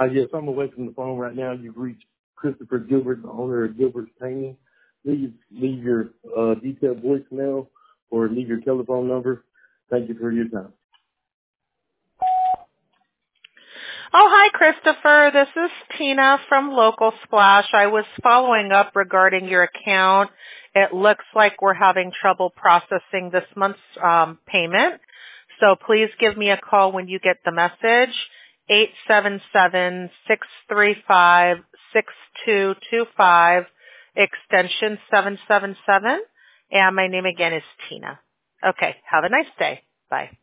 Yes, I'm away from the phone right now. You've reached Christopher Gilbert, the owner of Gilbert's Painting. Leave your detailed voicemail or leave your telephone number. Thank you for your time. Oh, hi, Christopher. This is Tina from Local Splash. I was following up regarding your account. It looks like we're having trouble processing this month's payment. So please give me a call when you get the message, 877-635-6225, extension 777. And my name again is Tina. Okay, have a nice day. Bye.